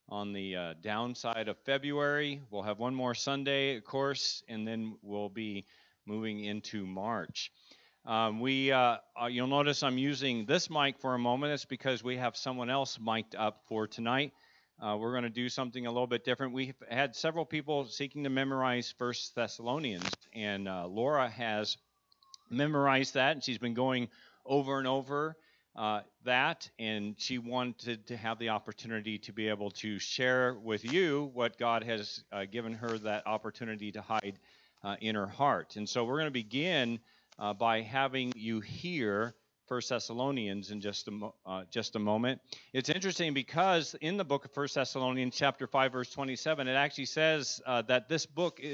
on the downside of February. We'll have one more Sunday, of course, and then we'll be moving into March. You'll notice I'm using this mic for a moment. It's because we have someone else mic'd up for tonight. We're going to do something a little bit different. We've had several people seeking to memorize First Thessalonians, and Laura has memorized that, and she's been going over and over that, and she wanted to have the opportunity to be able to share with you what God has given her that opportunity to hide in her heart. And so we're going to begin by having you hear First Thessalonians in just a moment. It's interesting because in the book of First Thessalonians, chapter 5, verse 27, it actually says that this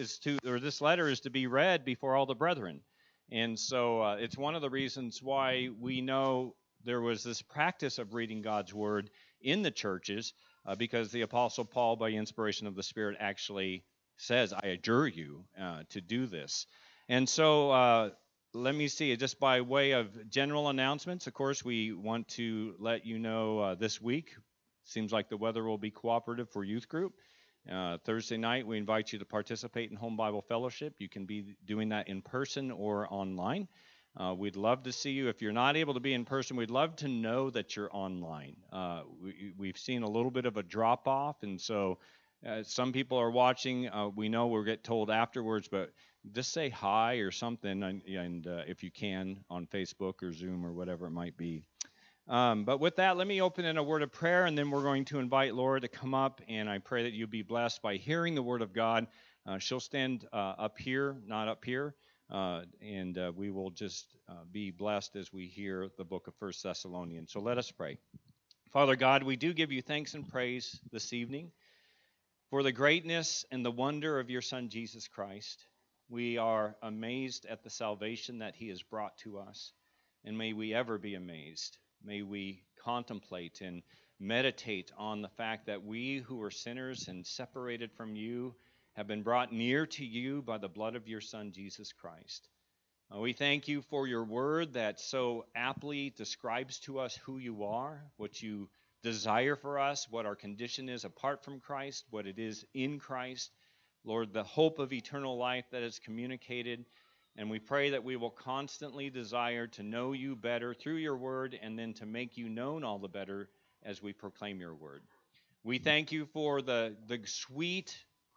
letter is to be read before all the brethren. And so it's one of the reasons why we know there was this practice of reading God's word in the churches, because the Apostle Paul, by inspiration of the Spirit, actually says, I adjure you to do this. And so let me see, just by way of general announcements, of course, we want to let you know this week, seems like the weather will be cooperative for youth group. Thursday night, we invite you to participate in Home Bible Fellowship. You can be doing that in person or online. We'd love to see you. If you're not able to be in person, we'd love to know that you're online. We've seen a little bit of a drop-off, and so some people are watching. We know we'll get told afterwards, but just say hi or something, and if you can, on Facebook or Zoom or whatever it might be. But with that, let me open in a word of prayer, and then we're going to invite Laura to come up, and I pray that you be blessed by hearing the word of God. She'll stand up here, not up here, and we will just be blessed as we hear the book of First Thessalonians. So let us pray. Father God, we do give you thanks and praise this evening for the greatness and the wonder of your Son, Jesus Christ. We are amazed at the salvation that he has brought to us, and may we ever be amazed. May we contemplate and meditate on the fact that we who are sinners and separated from you have been brought near to you by the blood of your Son, Jesus Christ. We thank you for your word that so aptly describes to us who you are, what you desire for us, what our condition is apart from Christ, what it is in Christ. Lord, the hope of eternal life that is communicated. And we pray that we will constantly desire to know you better through your word, and then to make you known all the better as we proclaim your word. We thank you for the sweet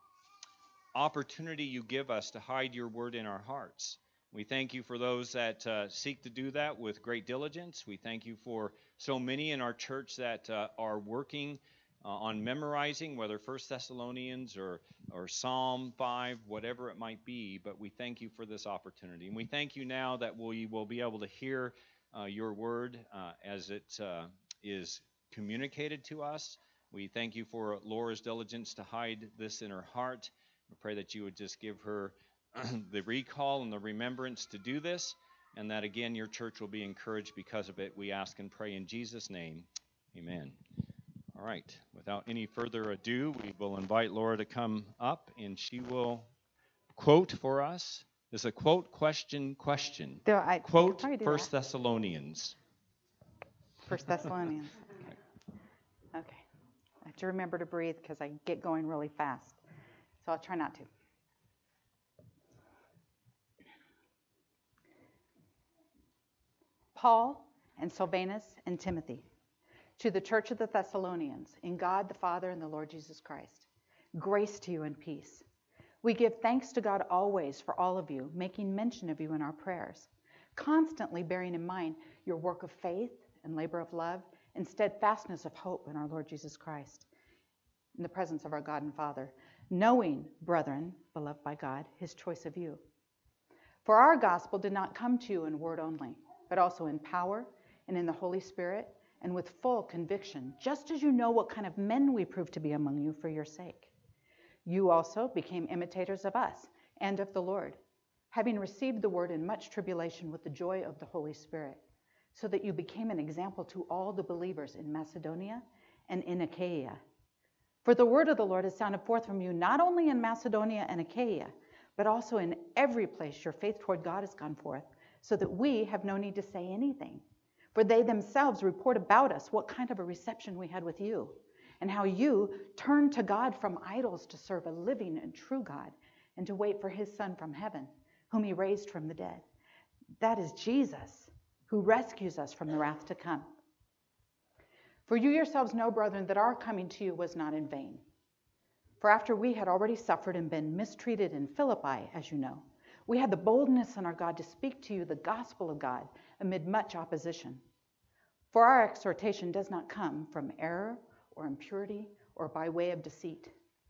opportunity you give us to hide your word in our hearts. We thank you for those that seek to do that with great diligence. We thank you for so many in our church that are working on memorizing, whether 1 Thessalonians or Psalm 5, whatever it might be, but we thank you for this opportunity. And we thank you now that we will be able to hear your word as it is communicated to us. We thank you for Laura's diligence to hide this in her heart. We pray that you would just give her the recall and the remembrance to do this, and that again your church will be encouraged because of it. We ask and pray in Jesus' name. Amen. All right, without any further ado, we will invite Laura to come up, and she will quote for us. It's a quote, question. Quote First Thessalonians. First Thessalonians. Okay. I have to remember to breathe because I get going really fast. So I'll try not to. Paul and Silvanus and Timothy, to the church of the Thessalonians, in God the Father and the Lord Jesus Christ, grace to you and peace. We give thanks to God always for all of you, making mention of you in our prayers, constantly bearing in mind your work of faith and labor of love and steadfastness of hope in our Lord Jesus Christ, in the presence of our God and Father, knowing, brethren, beloved by God, his choice of you. For our gospel did not come to you in word only, but also in power and in the Holy Spirit and with full conviction, just as you know what kind of men we proved to be among you for your sake. You also became imitators of us and of the Lord, having received the word in much tribulation with the joy of the Holy Spirit, so that you became an example to all the believers in Macedonia and in Achaia. For the word of the Lord has sounded forth from you, not only in Macedonia and Achaia, but also in every place your faith toward God has gone forth, so that we have no need to say anything. For they themselves report about us what kind of a reception we had with you, and how you turned to God from idols to serve a living and true God and to wait for his Son from heaven, whom he raised from the dead. That is Jesus, who rescues us from the wrath to come. For you yourselves know, brethren, that our coming to you was not in vain. For after we had already suffered and been mistreated in Philippi, as you know, we had the boldness in our God to speak to you the gospel of God amid much opposition. For our exhortation does not come from error or impurity or by way of deceit.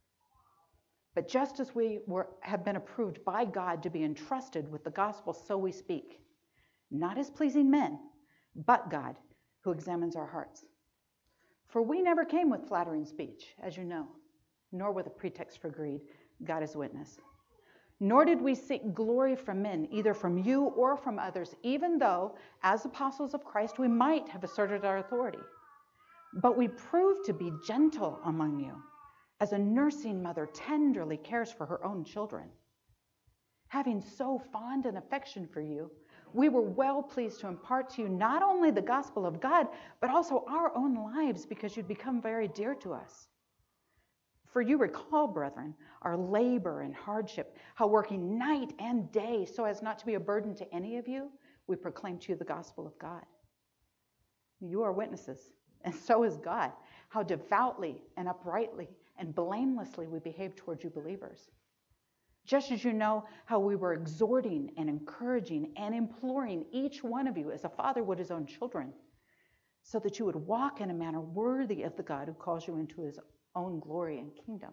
But just as we have been approved by God to be entrusted with the gospel, so we speak, not as pleasing men, but God, who examines our hearts. For we never came with flattering speech, as you know, nor with a pretext for greed, God is witness. Nor did we seek glory from men, either from you or from others, even though, as apostles of Christ, we might have asserted our authority. But we proved to be gentle among you, as a nursing mother tenderly cares for her own children. Having so fond an affection for you, we were well pleased to impart to you not only the gospel of God, but also our own lives, because you'd become very dear to us. For you recall, brethren, our labor and hardship, how working night and day so as not to be a burden to any of you, we proclaim to you the gospel of God. You are witnesses, and so is God, how devoutly and uprightly and blamelessly we behave toward you believers. Just as you know how we were exhorting and encouraging and imploring each one of you as a father would his own children, so that you would walk in a manner worthy of the God who calls you into his own glory and kingdom.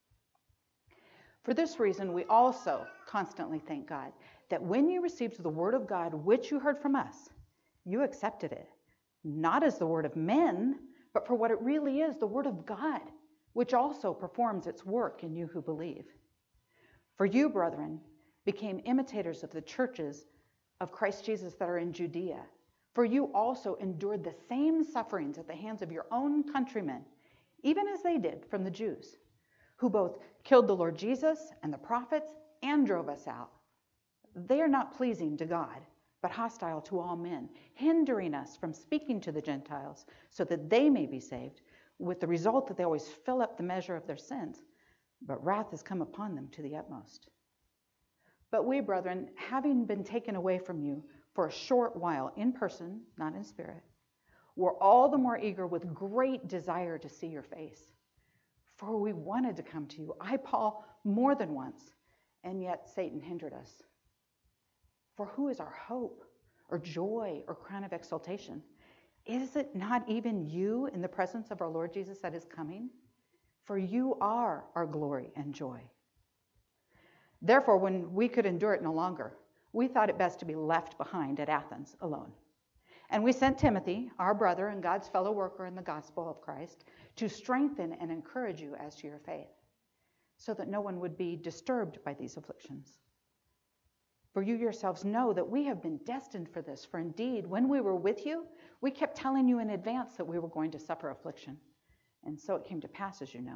For this reason, we also constantly thank God that when you received the word of God, which you heard from us, you accepted it, not as the word of men, but for what it really is, the word of God, which also performs its work in you who believe. For you, brethren, became imitators of the churches of Christ Jesus that are in Judea. For you also endured the same sufferings at the hands of your own countrymen, even as they did from the Jews, who both killed the Lord Jesus and the prophets and drove us out. They are not pleasing to God, but hostile to all men, hindering us from speaking to the Gentiles so that they may be saved, with the result that they always fill up the measure of their sins, but wrath has come upon them to the utmost. But we, brethren, having been taken away from you for a short while in person, not in spirit, were all the more eager with great desire to see your face. For we wanted to come to you, I, Paul, more than once, and yet Satan hindered us. For who is our hope, or joy, or crown of exaltation? Is it not even you in the presence of our Lord Jesus that is coming? For you are our glory and joy. Therefore, when we could endure it no longer, we thought it best to be left behind at Athens alone. And we sent Timothy, our brother and God's fellow worker in the gospel of Christ, to strengthen and encourage you as to your faith, so that no one would be disturbed by these afflictions. For you yourselves know that we have been destined for this. For indeed, when we were with you, we kept telling you in advance that we were going to suffer affliction. And so it came to pass, as you know.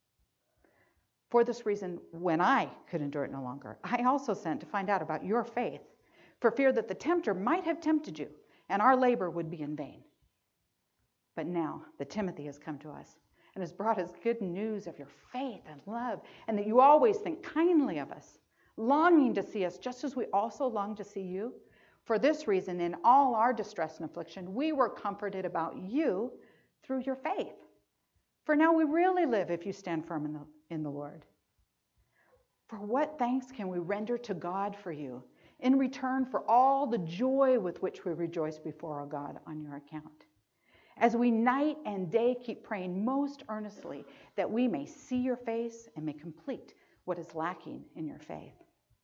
For this reason, when I could endure it no longer, I also sent to find out about your faith, for fear that the tempter might have tempted you, and our labor would be in vain. But now that Timothy has come to us and has brought us good news of your faith and love, and that you always think kindly of us, longing to see us just as we also long to see you, for this reason, in all our distress and affliction, we were comforted about you through your faith. For now we really live if you stand firm in the Lord. For what thanks can we render to God for you in return for all the joy with which we rejoice before our God on your account, as we night and day keep praying most earnestly that we may see your face and may complete what is lacking in your faith.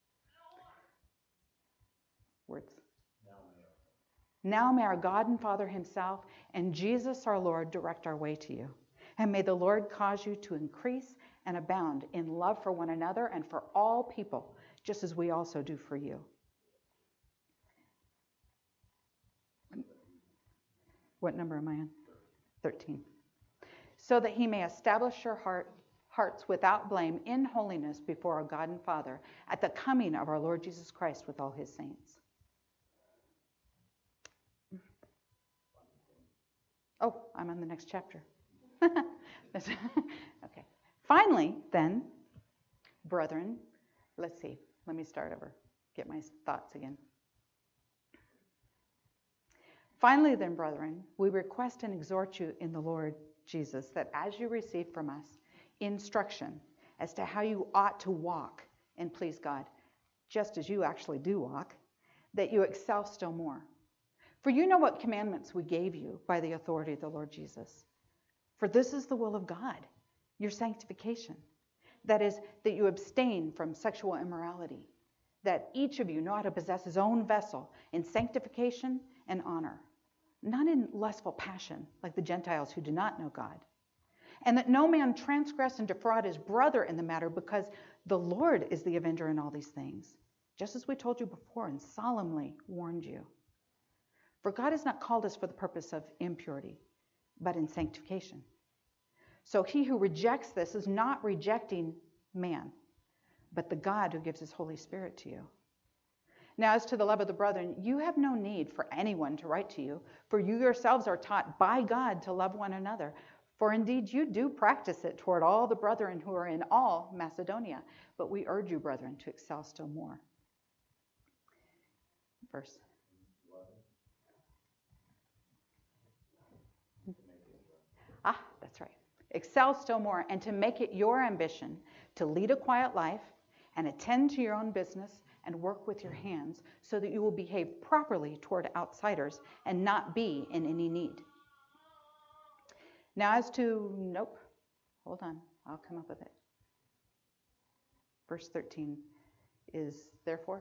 Words. Now may our God and Father himself and Jesus our Lord direct our way to you. And may the Lord cause you to increase and abound in love for one another and for all people, just as we also do for you. What number am I on? 13. So that he may establish your hearts without blame in holiness before our God and Father at the coming of our Lord Jesus Christ with all his saints. Oh, I'm on the next chapter. Okay. Finally, then, brethren, let's see. Let me start over. Get my thoughts again. Finally, then, brethren, we request and exhort you in the Lord Jesus that as you receive from us instruction as to how you ought to walk and please God, just as you actually do walk, that you excel still more. For you know what commandments we gave you by the authority of the Lord Jesus. For this is the will of God, your sanctification. That is, that you abstain from sexual immorality, that each of you know how to possess his own vessel in sanctification and honor, not in lustful passion like the Gentiles who do not know God. And that no man transgress and defraud his brother in the matter, because the Lord is the avenger in all these things, just as we told you before and solemnly warned you. For God has not called us for the purpose of impurity, but in sanctification. So he who rejects this is not rejecting man, but the God who gives his Holy Spirit to you. Now, as to the love of the brethren, you have no need for anyone to write to you, for you yourselves are taught by God to love one another. For indeed you do practice it toward all the brethren who are in all Macedonia. But we urge you, brethren, to excel still more. Verse. That's right. Excel still more, and to make it your ambition to lead a quiet life and attend to your own business and work with your hands, so that you will behave properly toward outsiders and not be in any need. Now as to, hold on, I'll come up with it. Verse 13 is therefore?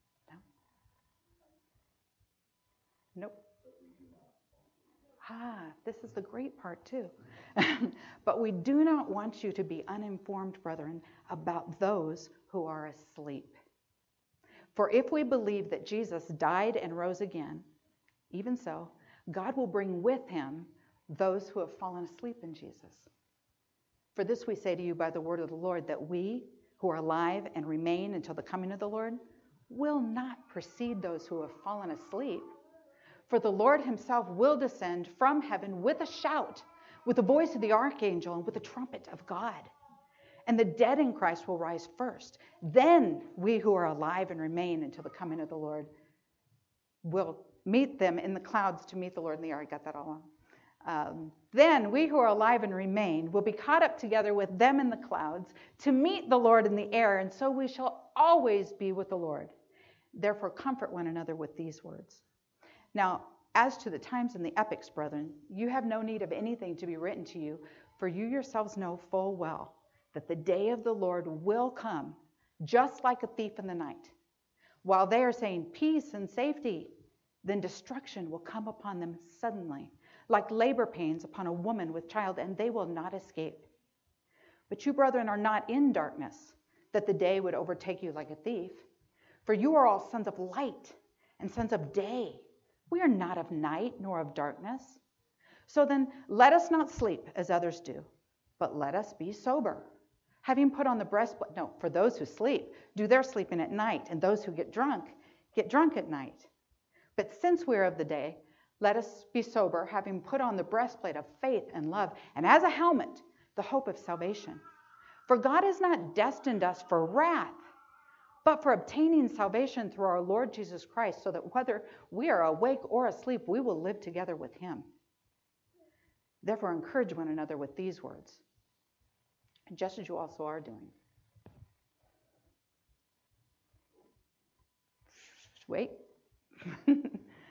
No? Nope. This is the great part too. But we do not want you to be uninformed, brethren, about those who are asleep. For if we believe that Jesus died and rose again, even so, God will bring with him those who have fallen asleep in Jesus. For this we say to you by the word of the Lord, that we who are alive and remain until the coming of the Lord will not precede those who have fallen asleep. For the Lord himself will descend from heaven with a shout, with the voice of the archangel, and with the trumpet of God. And the dead in Christ will rise first. Then we who are alive and remain until the coming of the Lord will meet them in the clouds to meet the Lord in the air. I got that all wrong. Then we who are alive and remain will be caught up together with them in the clouds to meet the Lord in the air, and so we shall always be with the Lord. Therefore comfort one another with these words. Now, as to the times and the epochs, brethren, you have no need of anything to be written to you, for you yourselves know full well that the day of the Lord will come just like a thief in the night. While they are saying peace and safety, then destruction will come upon them suddenly, like labor pains upon a woman with child, and they will not escape. But you, brethren, are not in darkness, that the day would overtake you like a thief. For you are all sons of light and sons of day. We are not of night nor of darkness. So then, let us not sleep as others do, but let us be sober. Having put on the breastplate, for those who sleep, do their sleeping at night, and those who get drunk at night. But since we are of the day, let us be sober, having put on the breastplate of faith and love, and as a helmet, the hope of salvation. For God has not destined us for wrath, but for obtaining salvation through our Lord Jesus Christ, so that whether we are awake or asleep, we will live together with him. Therefore, encourage one another with these words, just as you also are doing. Wait. Just as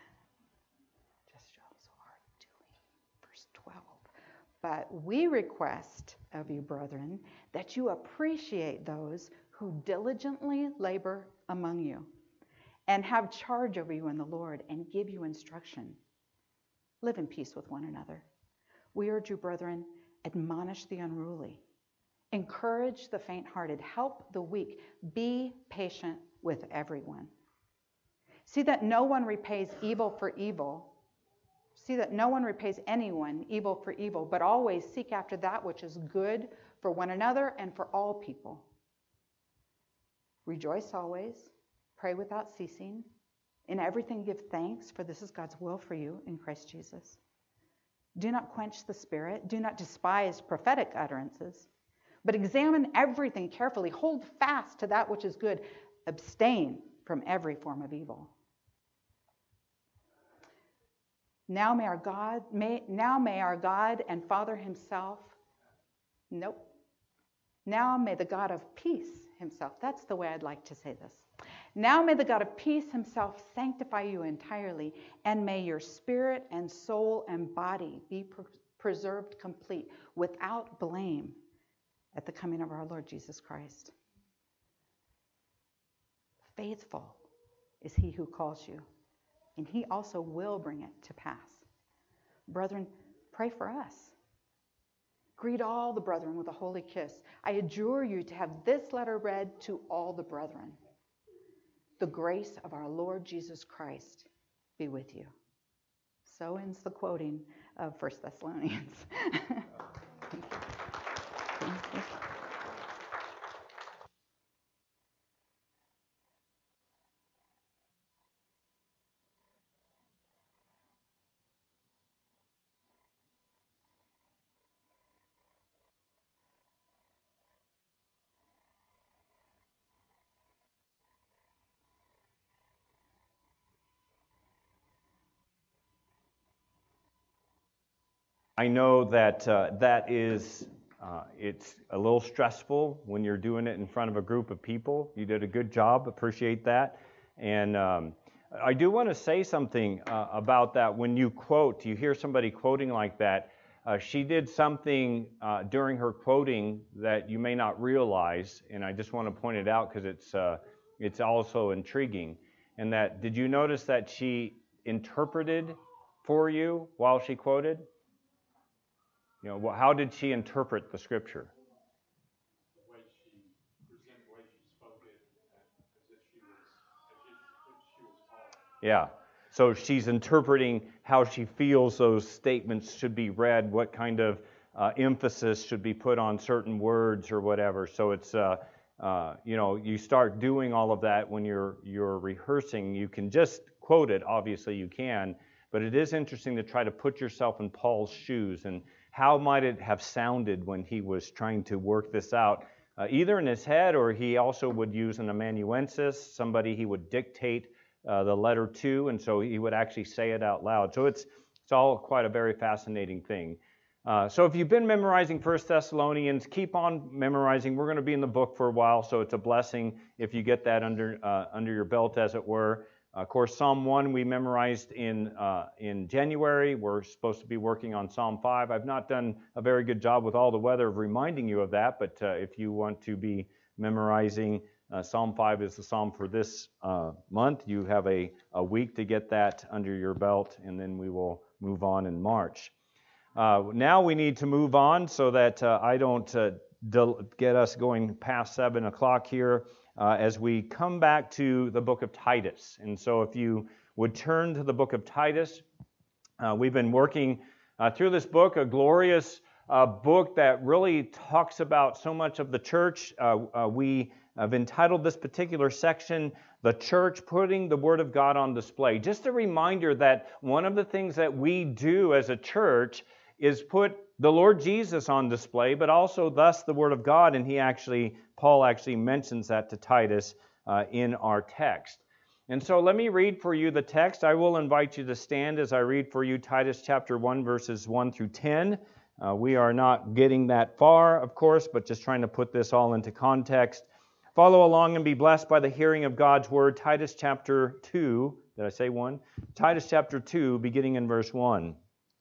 you also are doing. Verse 12. But we request of you, brethren, that you appreciate those who diligently labor among you and have charge over you in the Lord and give you instruction. Live in peace with one another. We urge you, brethren, admonish the unruly. Encourage the faint-hearted. Help the weak. Be patient with everyone. See that no one repays evil for evil. See that no one repays anyone evil for evil, but always seek after that which is good for one another and for all people. Rejoice always. Pray without ceasing. In everything give thanks, for this is God's will for you in Christ Jesus. Do not quench the Spirit. Do not despise prophetic utterances, but examine everything carefully. Hold fast to that which is good. Abstain from every form of evil. Now may our God and Father himself, now may the God of peace himself, that's the way I'd like to say this. Now may the God of peace himself sanctify you entirely, and may your spirit and soul and body be preserved complete, without blame, at the coming of our Lord Jesus Christ. Faithful is he who calls you, and he also will bring it to pass. Brethren, pray for us. Greet all the brethren with a holy kiss. I adjure you to have this letter read to all the brethren. The grace of our Lord Jesus Christ be with you. So ends the quoting of 1 Thessalonians. Thank you. I know that it's a little stressful when you're doing it in front of a group of people. You did a good job. Appreciate that. And I do want to say something about that. When you quote, you hear somebody quoting like that. She did something during her quoting that you may not realize, and I just want to point it out because it's also intriguing. And that, did you notice that she interpreted for you while she quoted? You know, how did she interpret the scripture? The way she presented, the way she spoke it, as if she was Paul. Yeah. So she's interpreting how she feels those statements should be read, what kind of emphasis should be put on certain words or whatever. So it's, you start doing all of that when you're rehearsing. You can just quote it, obviously you can, but it is interesting to try to put yourself in Paul's shoes and how might it have sounded when he was trying to work this out, either in his head or he also would use an amanuensis, somebody he would dictate the letter to, and so he would actually say it out loud. So it's all quite a very fascinating thing. So if you've been memorizing 1 Thessalonians, keep on memorizing. We're going to be in the book for a while, so it's a blessing if you get that under your belt, as it were. Of course, Psalm 1 we memorized in January. We're supposed to be working on Psalm 5. I've not done a very good job with all the weather of reminding you of that, but if you want to be memorizing, Psalm 5 is the psalm for this month. You have a week to get that under your belt, and then we will move on in March. Now we need to move on so that I don't get us going past 7 o'clock here. As we come back to the book of Titus. And so if you would turn to the book of Titus, we've been working through this book, a glorious book that really talks about so much of the church. We have entitled this particular section, The Church Putting the Word of God on Display. Just a reminder that one of the things that we do as a church is put the Lord Jesus on display, but also thus the Word of God, and Paul actually mentions that to Titus in our text. And so let me read for you the text. I will invite you to stand as I read for you Titus chapter 1, verses 1 through 10. We are not getting that far, of course, but just trying to put this all into context. Follow along and be blessed by the hearing of God's Word. Titus chapter 2, did I say 1? Titus chapter 2, beginning in verse 1.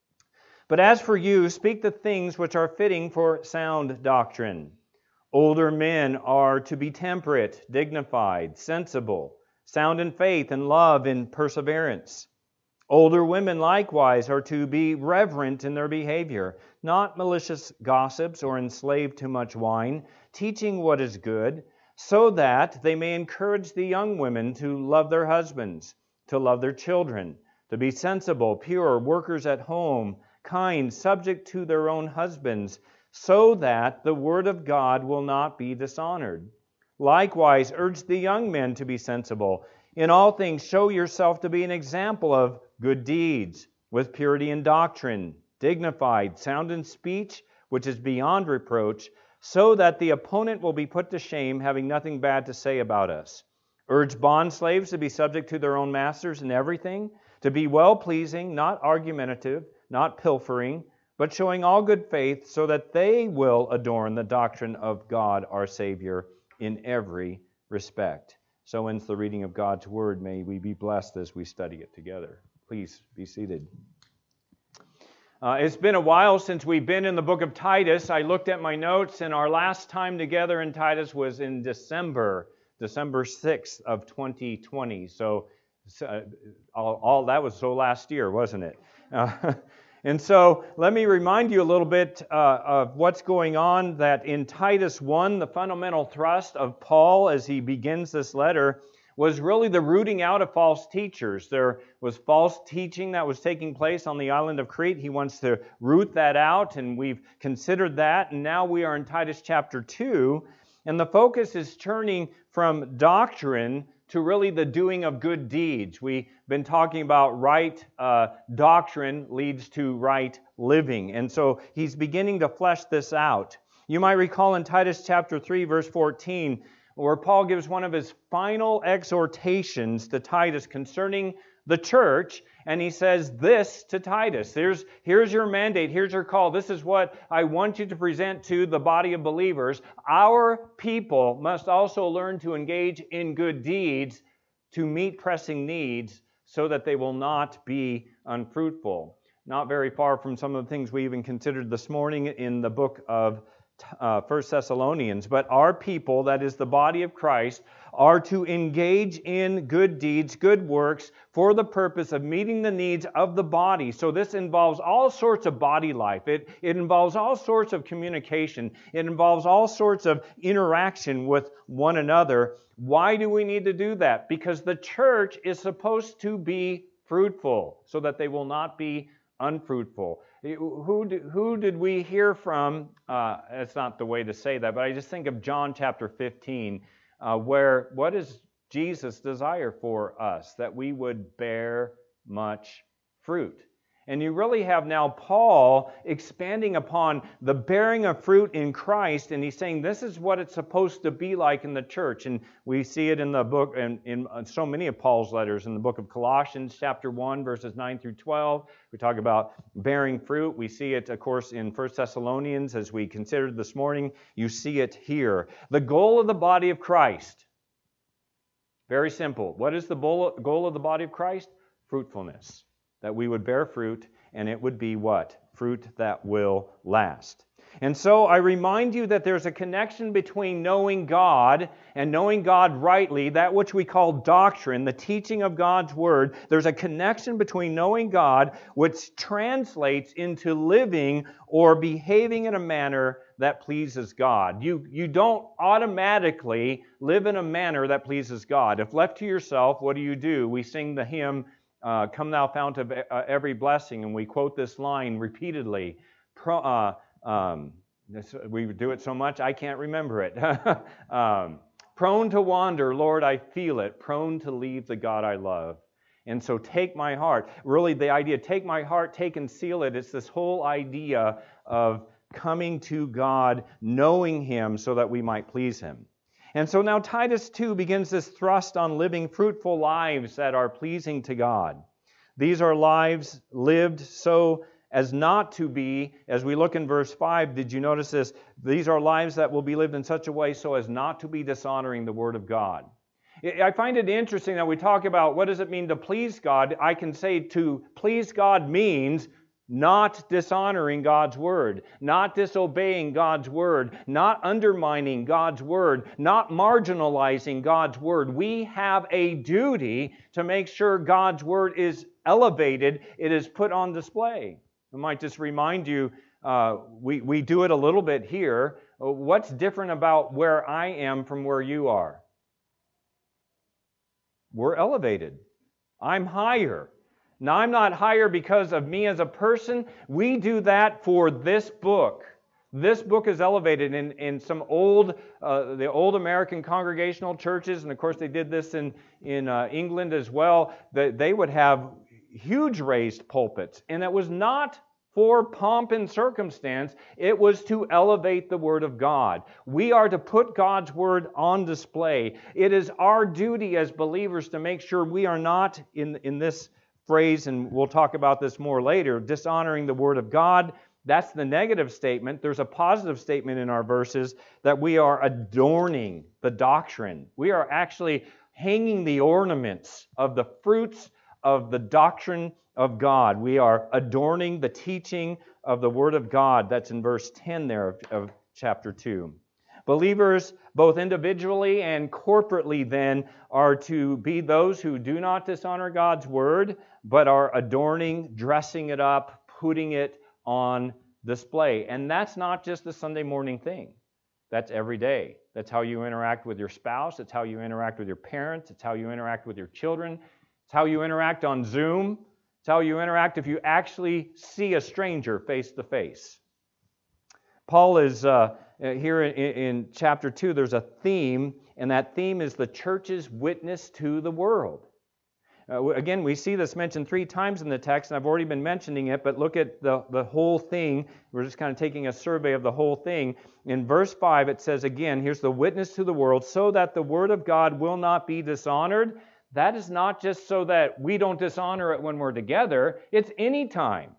But as for you, speak the things which are fitting for sound doctrine. Older men are to be temperate, dignified, sensible, sound in faith and love and perseverance. Older women likewise are to be reverent in their behavior, not malicious gossips or enslaved to much wine, teaching what is good, so that they may encourage the young women to love their husbands, to love their children, to be sensible, pure, workers at home, kind, subject to their own husbands, so that the word of God will not be dishonored. Likewise, urge the young men to be sensible. In all things, show yourself to be an example of good deeds, with purity in doctrine, dignified, sound in speech, which is beyond reproach, so that the opponent will be put to shame, having nothing bad to say about us. Urge bondslaves to be subject to their own masters in everything, to be well-pleasing, not argumentative, not pilfering, but showing all good faith, so that they will adorn the doctrine of God our Savior in every respect. So ends the reading of God's Word. May we be blessed as we study it together. Please be seated. It's been a while since we've been in the book of Titus. I looked at my notes, and our last time together in Titus was in December 6th of 2020. So all that was so last year, wasn't it? And so let me remind you a little bit of what's going on, that in Titus 1, the fundamental thrust of Paul as he begins this letter was really the rooting out of false teachers. There was false teaching that was taking place on the island of Crete. He wants to root that out, and we've considered that. And now we are in Titus chapter 2, and the focus is turning from doctrine to really the doing of good deeds. We've been talking about right doctrine leads to right living. And so he's beginning to flesh this out. You might recall in Titus chapter 3, verse 14, where Paul gives one of his final exhortations to Titus concerning the church, and he says this to Titus: here's your mandate, here's your call, this is what I want you to present to the body of believers. Our people must also learn to engage in good deeds to meet pressing needs so that they will not be unfruitful. Not very far from some of the things we even considered this morning in the book of 1 Thessalonians. But our people, that is the body of Christ, are to engage in good deeds, good works, for the purpose of meeting the needs of the body. So this involves all sorts of body life. It involves all sorts of communication. It involves all sorts of interaction with one another. Why do we need to do that? Because the church is supposed to be fruitful, so that they will not be unfruitful. Who did we hear from? That's not the way to say that, but I just think of John chapter 15, where what is Jesus' desire for us? That we would bear much fruit. And you really have now Paul expanding upon the bearing of fruit in Christ, and he's saying this is what it's supposed to be like in the church. And we see it in the book, and in so many of Paul's letters, in the book of Colossians chapter 1, verses 9 through 12. We talk about bearing fruit. We see it, of course, in 1 Thessalonians, as we considered this morning. You see it here. The goal of the body of Christ, very simple. What is the goal of the body of Christ? Fruitfulness. That we would bear fruit, and it would be what? Fruit that will last. And so I remind you that there's a connection between knowing God and knowing God rightly, that which we call doctrine, the teaching of God's Word. There's a connection between knowing God, which translates into living or behaving in a manner that pleases God. You don't automatically live in a manner that pleases God. If left to yourself, what do? We sing the hymn, Come Thou Fount of Every Blessing, and we quote this line repeatedly. We do it so much, I can't remember it. Prone to wander, Lord, I feel it. Prone to leave the God I love. And so take my heart. Really, the idea, take my heart, take and seal it. It's this whole idea of coming to God, knowing Him so that we might please Him. And so now Titus 2 begins this thrust on living fruitful lives that are pleasing to God. These are lives lived so as not to be, as we look in verse 5, did you notice this? These are lives that will be lived in such a way so as not to be dishonoring the Word of God. I find it interesting that we talk about what does it mean to please God. I can say to please God means not dishonoring God's Word, not disobeying God's Word, not undermining God's Word, not marginalizing God's Word. We have a duty to make sure God's Word is elevated, it is put on display. I might just remind you, we do it a little bit here. What's different about where I am from where you are? We're elevated. I'm higher. Now, I'm not higher because of me as a person. We do that for this book. This book is elevated in some the old American congregational churches, and of course they did this in England as well. They would have huge raised pulpits, and it was not for pomp and circumstance. It was to elevate the Word of God. We are to put God's Word on display. It is our duty as believers to make sure we are not, in this phrase, and we'll talk about this more later, dishonoring the Word of God. That's the negative statement. There's a positive statement in our verses that we are adorning the doctrine. We are actually hanging the ornaments of the fruits of the doctrine of God. We are adorning the teaching of the Word of God. That's in verse 10 there of chapter 2. Believers, both individually and corporately then, are to be those who do not dishonor God's Word, but are adorning, dressing it up, putting it on display. And that's not just a Sunday morning thing. That's every day. That's how you interact with your spouse. It's how you interact with your parents. It's how you interact with your children. It's how you interact on Zoom. It's how you interact if you actually see a stranger face to face. Paul is here in chapter 2, there's a theme, and that theme is the church's witness to the world. Again, we see this mentioned 3 times in the text, and I've already been mentioning it, but look at the whole thing. We're just kind of taking a survey of the whole thing. In verse 5, it says again, here's the witness to the world, so that the Word of God will not be dishonored. That is not just so that we don't dishonor it when we're together. It's any time.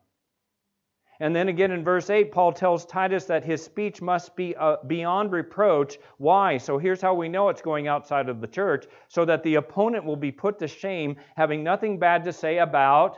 And then again in verse 8, Paul tells Titus that his speech must be beyond reproach. Why? So here's how we know it's going outside of the church, so that the opponent will be put to shame, having nothing bad to say about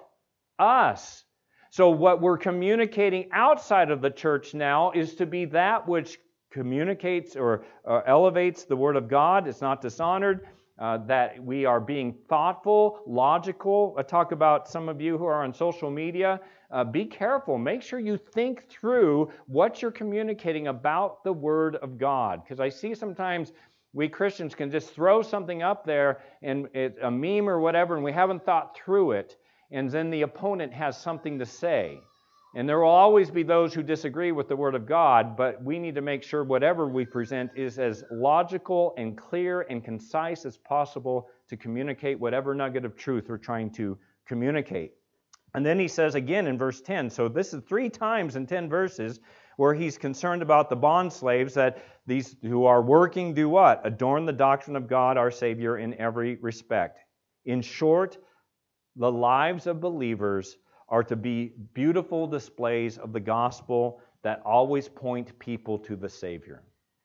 us. So what we're communicating outside of the church now is to be that which communicates or elevates the Word of God. It's not dishonored. That we are being thoughtful, logical. I talk about some of you who are on social media. Be careful. Make sure you think through what you're communicating about the Word of God. Because I see sometimes we Christians can just throw something up there, and it's a meme or whatever, and we haven't thought through it. And then the opponent has something to say. And there will always be those who disagree with the Word of God, but we need to make sure whatever we present is as logical and clear and concise as possible to communicate whatever nugget of truth we're trying to communicate. And then he says again in verse 10, so this is 3 times in 10 verses where he's concerned about the bond slaves, that these who are working do what? Adorn the doctrine of God our Savior in every respect. In short, the lives of believers are to be beautiful displays of the gospel that always point people to the Savior.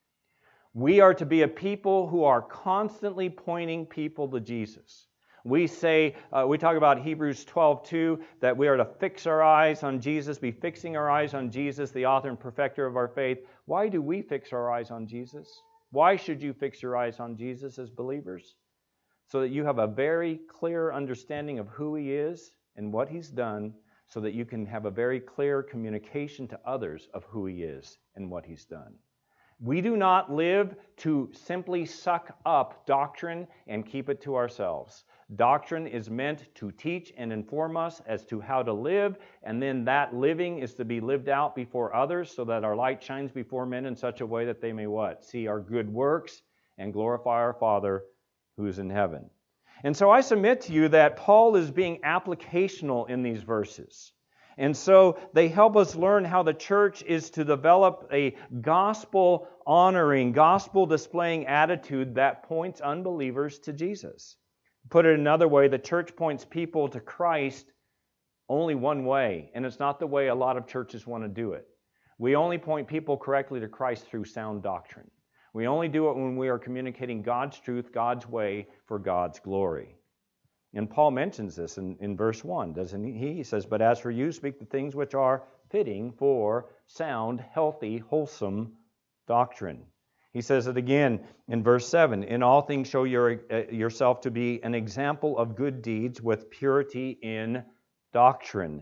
We are to be a people who are constantly pointing people to Jesus. We talk about Hebrews 12:2, that we are to fix our eyes on Jesus, be fixing our eyes on Jesus, the author and perfecter of our faith. Why do we fix our eyes on Jesus? Why should you fix your eyes on Jesus as believers? So that you have a very clear understanding of who He is and what He's done, so that you can have a very clear communication to others of who He is and what He's done. We do not live to simply suck up doctrine and keep it to ourselves. Doctrine is meant to teach and inform us as to how to live, and then that living is to be lived out before others, so that our light shines before men in such a way that they may what? See our good works and glorify our Father who is in heaven. And so I submit to you that Paul is being applicational in these verses. And so they help us learn how the church is to develop a gospel-honoring, gospel-displaying attitude that points unbelievers to Jesus. Put it another way, the church points people to Christ only one way, and it's not the way a lot of churches want to do it. We only point people correctly to Christ through sound doctrine. We only do it when we are communicating God's truth, God's way, for God's glory. And Paul mentions this in verse 1, doesn't he? He says, but as for you, speak the things which are fitting for sound, healthy, wholesome doctrine. He says it again in verse 7, in all things show yourself to be an example of good deeds with purity in doctrine.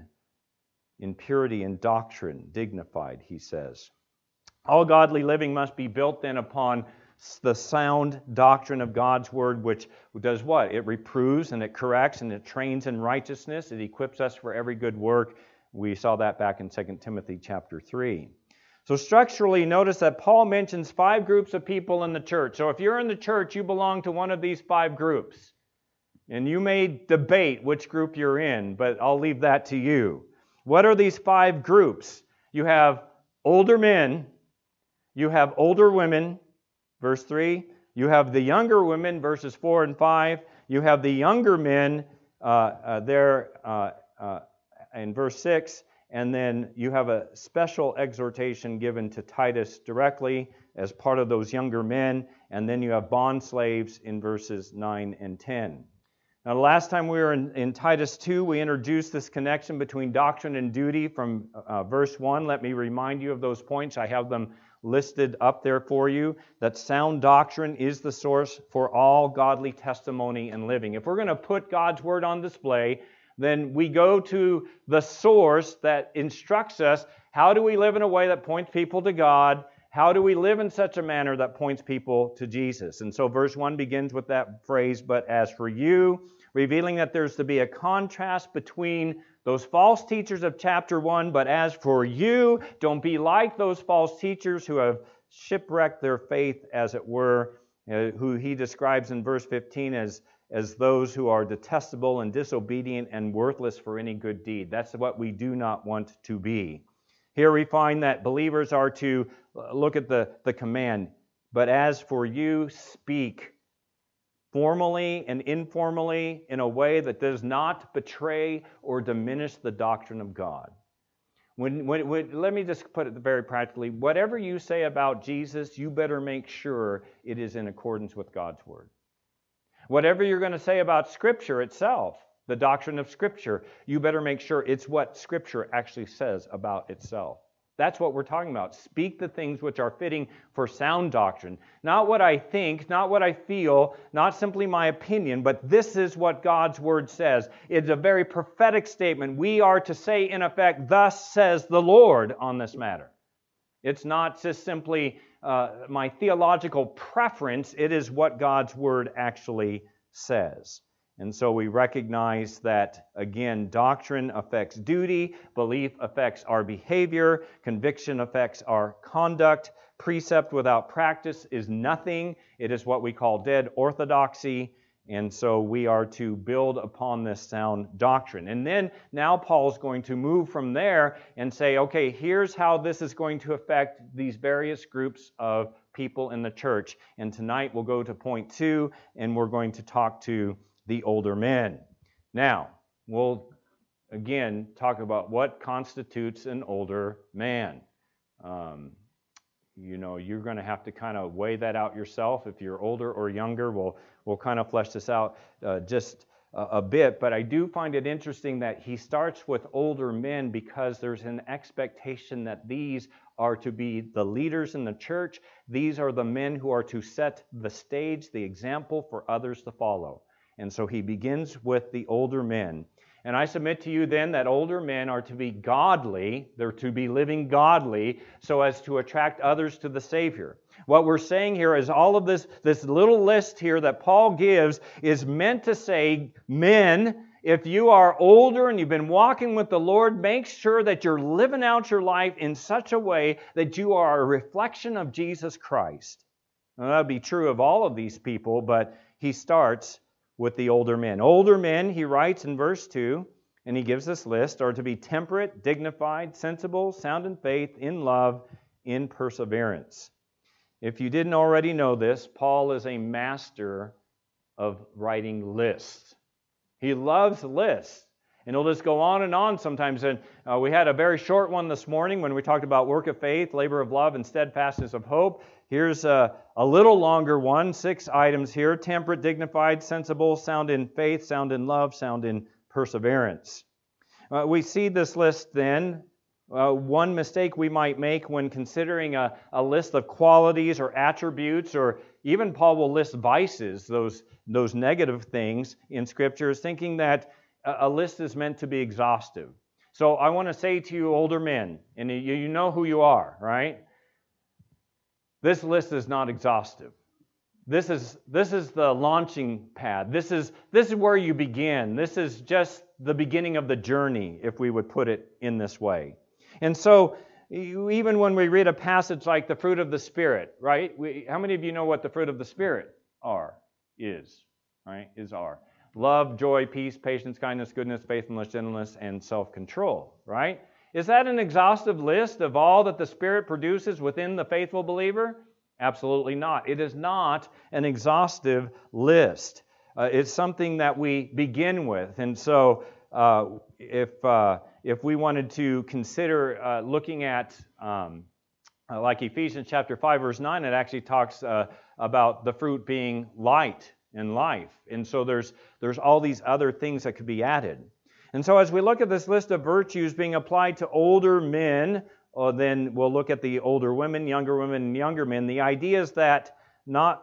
In purity in doctrine, dignified, he says. All godly living must be built then upon the sound doctrine of God's Word, which does what? It reproves and it corrects and it trains in righteousness. It equips us for every good work. We saw that back in 2 Timothy chapter 3. So structurally, notice that Paul mentions 5 groups of people in the church. So if you're in the church, you belong to one of these 5 groups. And you may debate which group you're in, but I'll leave that to you. What are these 5 groups? You have older men, you have older women, verse 3, you have the younger women, verses 4 and 5, you have the younger men there in verse 6, and then you have a special exhortation given to Titus directly as part of those younger men, and then you have bond slaves in verses 9 and 10. Now, the last time we were in Titus 2, we introduced this connection between doctrine and duty from verse 1. Let me remind you of those points. I have them listed up there for you, that sound doctrine is the source for all godly testimony and living. If we're going to put God's Word on display, then we go to the source that instructs us, how do we live in a way that points people to God? How do we live in such a manner that points people to Jesus? And so verse 1 begins with that phrase, but as for you, revealing that there's to be a contrast between those false teachers of chapter 1, but as for you, don't be like those false teachers who have shipwrecked their faith, as it were, who he describes in verse 15 as those who are detestable and disobedient and worthless for any good deed. That's what we do not want to be. Here we find that believers are to look at the command, but as for you, speak formally and informally in a way that does not betray or diminish the doctrine of God. Let me just put it very practically. Whatever you say about Jesus, you better make sure it is in accordance with God's Word. Whatever you're going to say about Scripture itself, the doctrine of Scripture, you better make sure it's what Scripture actually says about itself. That's what we're talking about. Speak the things which are fitting for sound doctrine. Not what I think, not what I feel, not simply my opinion, but this is what God's Word says. It's a very prophetic statement. We are to say, in effect, thus says the Lord on this matter. It's not just simply my theological preference. It is what God's Word actually says. And so we recognize that, again, doctrine affects duty, belief affects our behavior, conviction affects our conduct, precept without practice is nothing. It is what we call dead orthodoxy, and so we are to build upon this sound doctrine. And then now Paul's going to move from there and say, okay, here's how this is going to affect these various groups of people in the church. And tonight we'll go to point 2, and we're going to talk to the older men. Now, we'll again talk about what constitutes an older man. You're going to have to kind of weigh that out yourself. If you're older or younger, we'll kind of flesh this out just a bit. But I do find it interesting that he starts with older men because there's an expectation that these are to be the leaders in the church. These are the men who are to set the stage, the example for others to follow. And so he begins with the older men. And I submit to you then that older men are to be godly, they're to be living godly, so as to attract others to the Savior. What we're saying here is all of this little list here that Paul gives is meant to say, men, if you are older and you've been walking with the Lord, make sure that you're living out your life in such a way that you are a reflection of Jesus Christ. Now, that would be true of all of these people, but he starts with the older men. Older men, he writes in verse 2, and he gives this list, are to be temperate, dignified, sensible, sound in faith, in love, in perseverance. If you didn't already know this, Paul is a master of writing lists. He loves lists. And he'll just go on and on sometimes. And we had a very short one this morning when we talked about work of faith, labor of love, and steadfastness of hope. Here's a little longer one, 6 items here: temperate, dignified, sensible, sound in faith, sound in love, sound in perseverance. We see this list then. One mistake we might make when considering a list of qualities or attributes, or even Paul will list vices, those negative things in Scripture, is thinking that a list is meant to be exhaustive. So I want to say to you older men, and you know who you are, right? This list is not exhaustive. This is the launching pad. This is where you begin. This is just the beginning of the journey, if we would put it in this way. And so even when we read a passage like the fruit of the Spirit, right? How many of you know what the fruit of the Spirit are? love, joy, peace, patience, kindness, goodness, faithfulness, gentleness, and self-control, right? Is that an exhaustive list of all that the Spirit produces within the faithful believer? Absolutely not. It is not an exhaustive list. It's something that we begin with. And so if we wanted to consider looking at like Ephesians chapter 5, verse 9, it actually talks about the fruit being light and life. And so there's all these other things that could be added. And so as we look at this list of virtues being applied to older men, then we'll look at the older women, and younger men. The idea is that not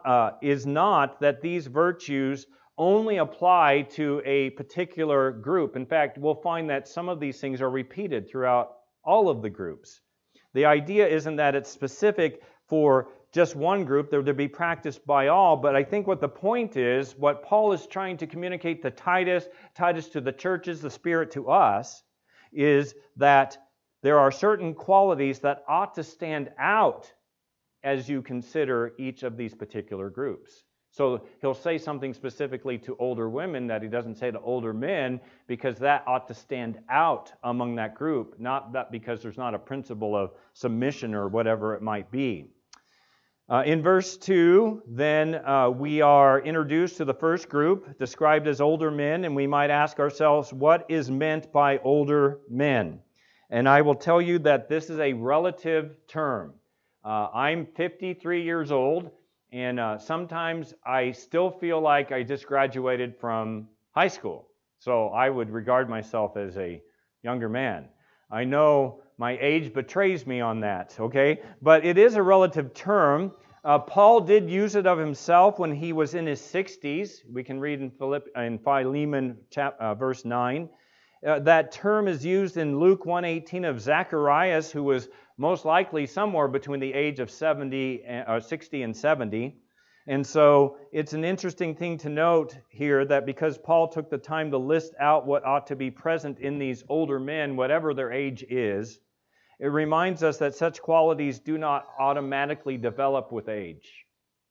that these virtues only apply to a particular group. In fact, we'll find that some of these things are repeated throughout all of the groups. The idea isn't that it's specific for just one group, they're to be practiced by all, but I think what the point is, what Paul is trying to communicate to Titus to the churches, the Spirit to us, is that there are certain qualities that ought to stand out as you consider each of these particular groups. So he'll say something specifically to older women that he doesn't say to older men, because that ought to stand out among that group, not that because there's not a principle of submission or whatever it might be. In verse 2, then we are introduced to the first group, described as older men, and we might ask ourselves, what is meant by older men? And I will tell you that this is a relative term. I'm 53 years old, and sometimes I still feel like I just graduated from high school. So I would regard myself as a younger man. I know my age betrays me on that, okay? But it is a relative term. Paul did use it of himself when he was in his 60s. We can read in Philemon verse 9. That term is used in Luke 1:18 of Zacharias, who was most likely somewhere between the age of 60 and 70. And so it's an interesting thing to note here that because Paul took the time to list out what ought to be present in these older men, whatever their age is, it reminds us that such qualities do not automatically develop with age.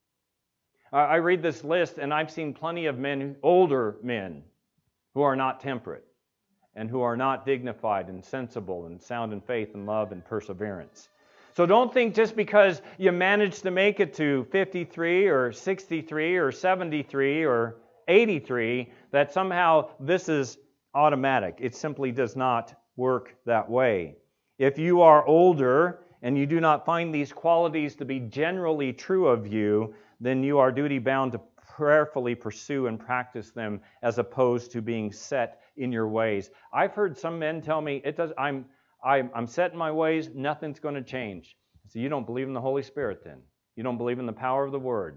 I read this list and I've seen plenty of men, older men, who are not temperate and who are not dignified and sensible and sound in faith and love and perseverance. So don't think just because you managed to make it to 53 or 63 or 73 or 83 that somehow this is automatic. It simply does not work that way. If you are older and you do not find these qualities to be generally true of you, then you are duty-bound to prayerfully pursue and practice them as opposed to being set in your ways. I've heard some men tell me, I'm set in my ways, nothing's going to change. So you don't believe in the Holy Spirit then. You don't believe in the power of the Word.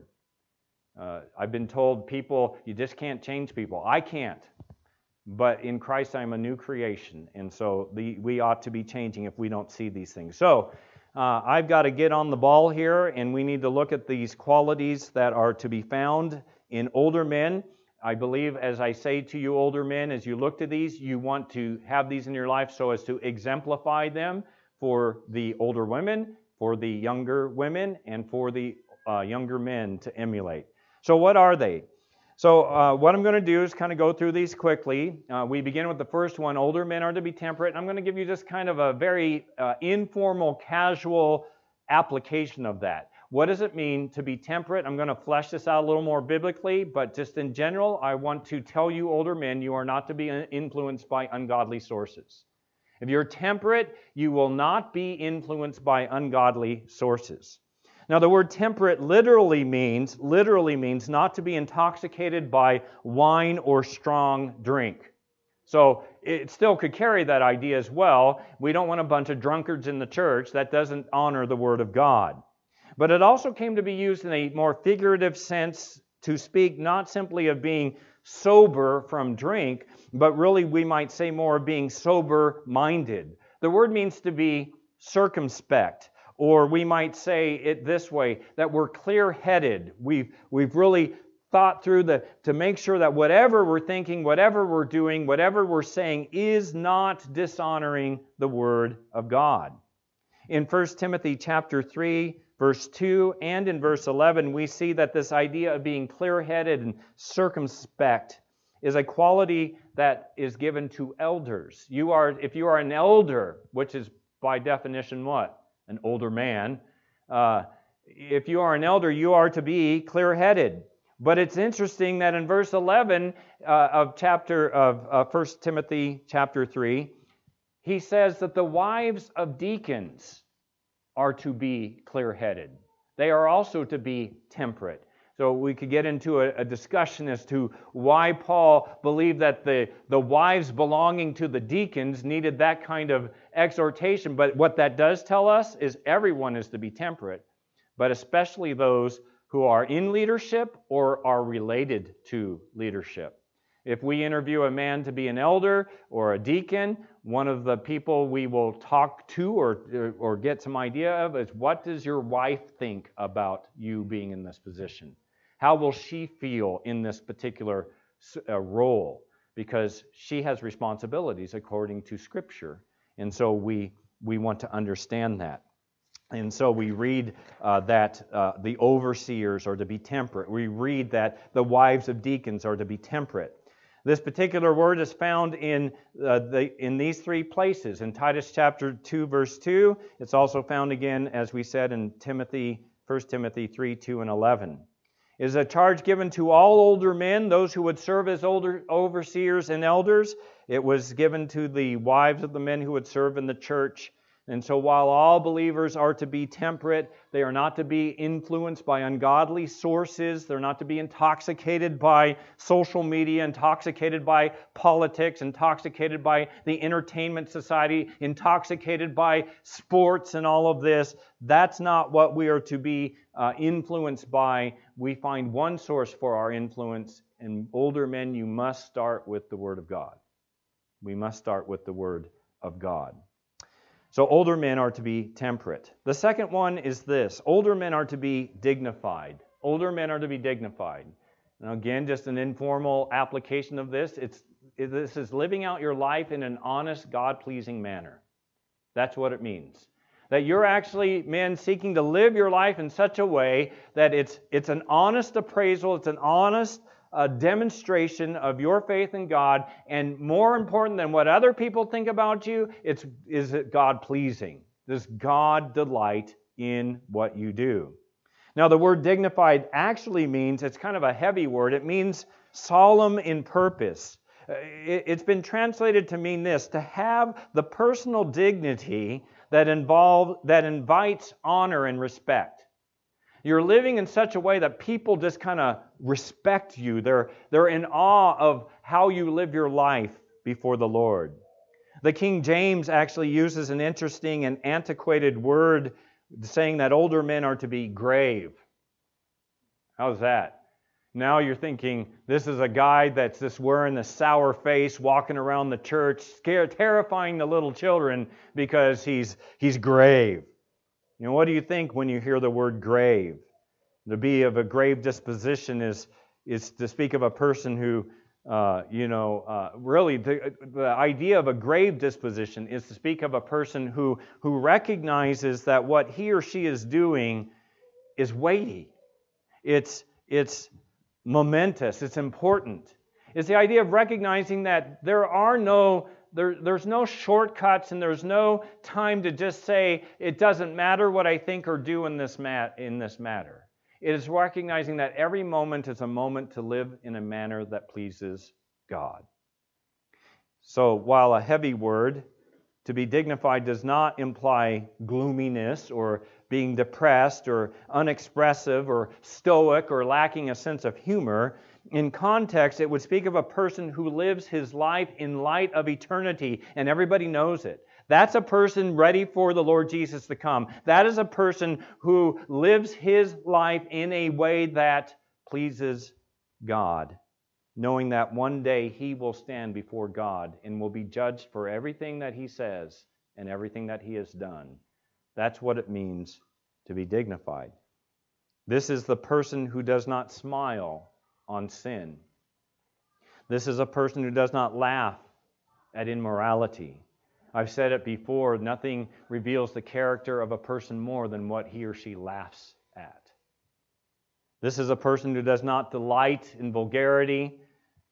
I've been told people, you just can't change people. I can't. But in Christ I'm a new creation. And so we ought to be changing if we don't see these things. So I've got to get on the ball here, and we need to look at these qualities that are to be found in older men. I believe, as I say to you older men, as you look to these, you want to have these in your life so as to exemplify them for the older women, for the younger women, and for the younger men to emulate. So what are they? So what I'm going to do is kind of go through these quickly. We begin with the first one. Older men are to be temperate. I'm going to give you just kind of a very informal, casual application of that. What does it mean to be temperate? I'm going to flesh this out a little more biblically, but just in general, I want to tell you, older men, you are not to be influenced by ungodly sources. If you're temperate, you will not be influenced by ungodly sources. Now, the word temperate literally means not to be intoxicated by wine or strong drink. So it still could carry that idea as well. We don't want a bunch of drunkards in the church. That doesn't honor the Word of God. But it also came to be used in a more figurative sense to speak not simply of being sober from drink, but really we might say more of being sober-minded. The word means to be circumspect. Or we might say it this way, that we're clear-headed. We've really thought through to make sure that whatever we're thinking, whatever we're doing, whatever we're saying is not dishonoring the Word of God. In 1 Timothy chapter 3, verse 2, and in verse 11, we see that this idea of being clear-headed and circumspect is a quality that is given to elders. If you are an elder, which is by definition what? An older man. If you are an elder, you are to be clear-headed. But it's interesting that in verse 11 of 1 Timothy chapter 3, he says that the wives of deacons are to be clear-headed. They are also to be temperate. So we could get into a discussion as to why Paul believed that the wives belonging to the deacons needed that kind of exhortation. But what that does tell us is everyone is to be temperate, but especially those who are in leadership or are related to leadership. If we interview a man to be an elder or a deacon, one of the people we will talk to or get some idea of is, what does your wife think about you being in this position? How will she feel in this particular role? Because she has responsibilities according to Scripture. And so we want to understand that. And so we read that the overseers are to be temperate. We read that the wives of deacons are to be temperate. This particular word is found in these three places. In Titus chapter 2, verse 2. It's also found again, as we said, in 1 Timothy 3, 2, and 11. It is a charge given to all older men, those who would serve as older overseers and elders. It was given to the wives of the men who would serve in the church. And so while all believers are to be temperate, they are not to be influenced by ungodly sources. They're not to be intoxicated by social media, intoxicated by politics, intoxicated by the entertainment society, intoxicated by sports and all of this. That's not what we are to be influenced by. We find one source for our influence. And older men, you must start with the Word of God. We must start with the Word of God. So older men are to be temperate. The second one is this. Older men are to be dignified. Older men are to be dignified. Now again, just an informal application of this. This is living out your life in an honest, God-pleasing manner. That's what it means. That you're actually, men, seeking to live your life in such a way that it's an honest appraisal, it's an honest demonstration of your faith in God, and more important than what other people think about you, is it God-pleasing? Does God delight in what you do? Now, the word dignified actually means, it's kind of a heavy word, it means solemn in purpose. It's been translated to mean this, to have the personal dignity that invites honor and respect. You're living in such a way that people just kind of respect you. They're in awe of how you live your life before the Lord. The King James actually uses an interesting and antiquated word saying that older men are to be grave. How's that? Now you're thinking, this is a guy that's just wearing the sour face, walking around the church, terrifying the little children because he's grave. You know, what do you think when you hear the word grave? To be of a grave disposition is to speak of a person who, really the idea of a grave disposition is to speak of a person who recognizes that what he or she is doing is weighty. It's momentous. It's important. It's the idea of recognizing that there's no shortcuts and there's no time to just say, it doesn't matter what I think or do in this matter. It is recognizing that every moment is a moment to live in a manner that pleases God. So while a heavy word, to be dignified does not imply gloominess or being depressed or unexpressive or stoic or lacking a sense of humor, in context, it would speak of a person who lives his life in light of eternity, and everybody knows it. That's a person ready for the Lord Jesus to come. That is a person who lives his life in a way that pleases God, knowing that one day he will stand before God and will be judged for everything that he says and everything that he has done. That's what it means to be dignified. This is the person who does not smile on sin. This is a person who does not laugh at immorality. I've said it before, nothing reveals the character of a person more than what he or she laughs at. This is a person who does not delight in vulgarity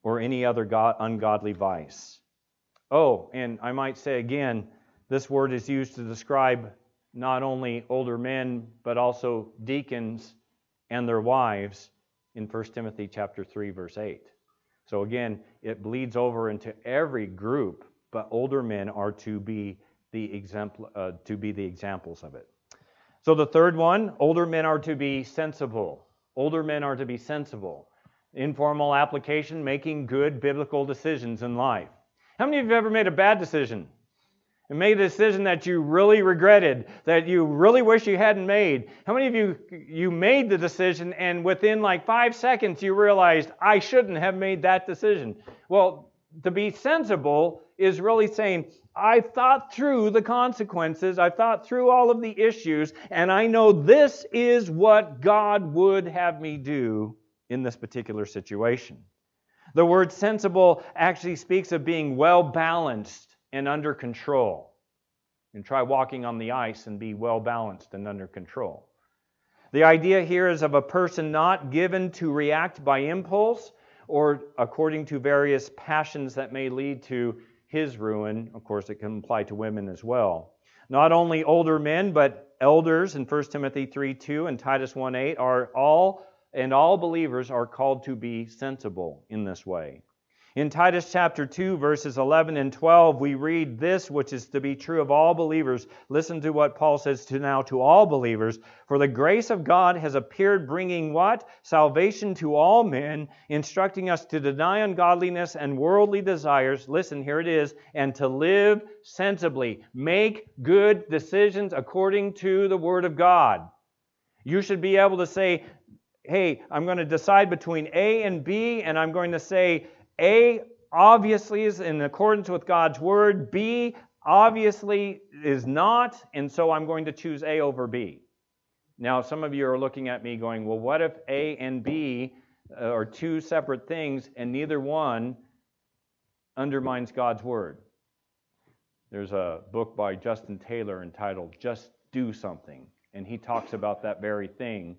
or any other ungodly vice. Oh, and I might say again, this word is used to describe not only older men, but also deacons and their wives in 1 Timothy chapter 3, verse 8. So again, it bleeds over into every group, but older men are to be the example, examples of it. So the third one, older men are to be sensible. Older men are to be sensible. Informal application, making good biblical decisions in life. How many of you have ever made a bad decision? And made a decision that you really regretted, that you really wish you hadn't made? How many of you made the decision and within like 5 seconds you realized, I shouldn't have made that decision? Well, to be sensible is really saying, I thought through the consequences, I thought through all of the issues, and I know this is what God would have me do in this particular situation. The word sensible actually speaks of being well balanced and under control. And try walking on the ice and be well balanced and under control. The idea here is of a person not given to react by impulse or according to various passions that may lead to his ruin. Of course, it can apply to women as well. Not only older men, but elders in 1 Timothy 3:2 and Titus 1:8 are all believers are called to be sensible in this way. In Titus chapter 2, verses 11 and 12, we read this, which is to be true of all believers. Listen to what Paul says to all believers. For the grace of God has appeared, bringing what? Salvation to all men, instructing us to deny ungodliness and worldly desires. Listen, here it is. And to live sensibly. Make good decisions according to the Word of God. You should be able to say, hey, I'm going to decide between A and B, and I'm going to say, A obviously is in accordance with God's Word. B obviously is not, and so I'm going to choose A over B. Now, some of you are looking at me going, well, what if A and B are two separate things and neither one undermines God's Word? There's a book by Justin Taylor entitled Just Do Something, and he talks about that very thing.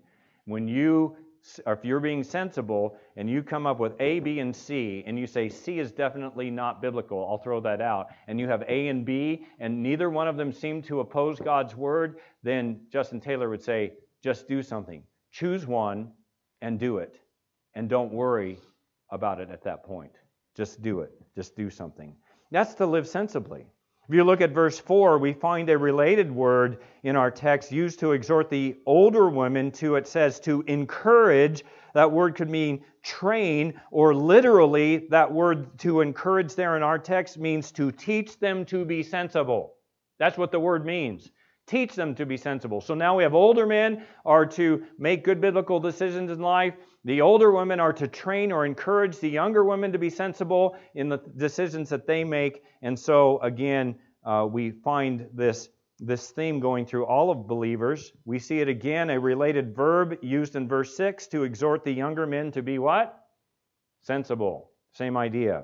If you're being sensible and you come up with A, B, and C, and you say C is definitely not biblical, I'll throw that out, and you have A and B, and neither one of them seem to oppose God's Word, then Justin Taylor would say, just do something. Choose one and do it. And don't worry about it at that point. Just do it. Just do something. That's to live sensibly. If you look at verse 4, we find a related word in our text used to exhort the older women to, it says, to encourage. That word could mean train, or literally, that word to encourage there in our text means to teach them to be sensible. That's what the word means. Teach them to be sensible. So now we have older men are to make good biblical decisions in life. The older women are to train or encourage the younger women to be sensible in the decisions that they make. And so, again, we find this theme going through all of believers. We see it again, a related verb used in verse 6 to exhort the younger men to be what? Sensible. Same idea.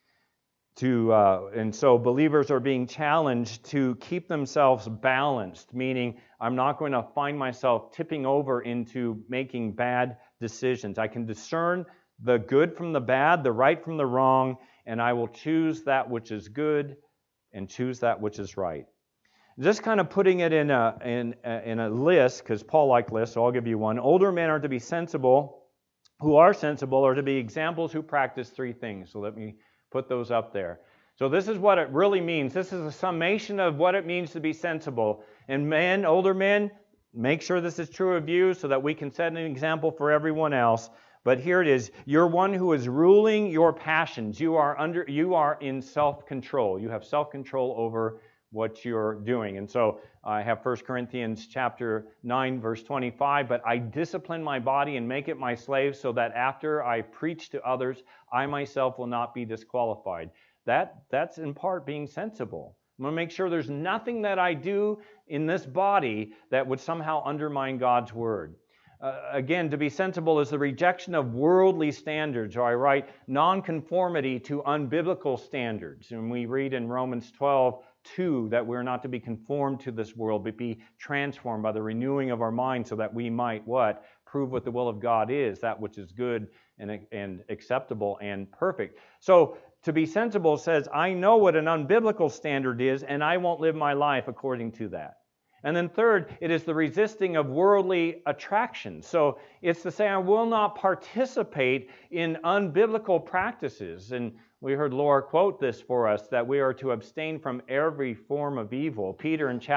And so believers are being challenged to keep themselves balanced, meaning I'm not going to find myself tipping over into making bad decisions. I can discern the good from the bad, the right from the wrong, and I will choose that which is good and choose that which is right. Just kind of putting it in a list, because Paul liked lists, so I'll give you one. Older men are to be sensible, who are sensible, are to be examples who practice three things. So let me put those up there. So this is what it really means. This is a summation of what it means to be sensible. And men, older men, make sure this is true of you so that we can set an example for everyone else. But here it is. You're one who is ruling your passions. You are in self-control. You have self-control over what you're doing. And so I have 1 Corinthians chapter 9, verse 25, but I discipline my body and make it my slave so that after I preach to others, I myself will not be disqualified. That's in part being sensible. I'm going to make sure there's nothing that I do in this body that would somehow undermine God's Word. Again, to be sensible is the rejection of worldly standards, or I write nonconformity to unbiblical standards. And we read in Romans 12:2 that we're not to be conformed to this world, but be transformed by the renewing of our mind so that we might what? prove what the will of God is, that which is good and acceptable and perfect. So to be sensible says, I know what an unbiblical standard is, and I won't live my life according to that. And then third, it is the resisting of worldly attraction. So it's to say, I will not participate in unbiblical practices. And we heard Laura quote this for us, that we are to abstain from every form of evil. Peter in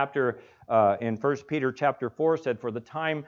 1 Peter chapter 4 said, for the time